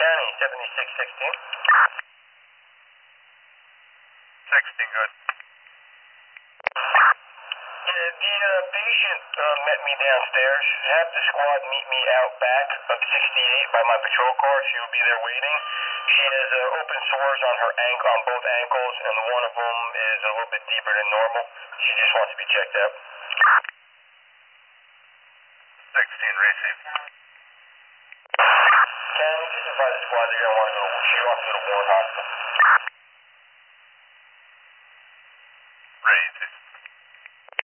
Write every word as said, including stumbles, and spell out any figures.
County, seventy-six sixteen. sixteen, good. Yeah, the uh, patient uh, met me downstairs. Have the squad meet me out back of sixty-eight by my patrol car. She will be there waiting. She has uh, open sores on her ankle, on both ankles, and one of them is a little bit deeper than normal. She just wants to be checked out. sixteen, receive. Can you just advise the squad they're going to want to go, she wants to go to Warren Hospital. Receive.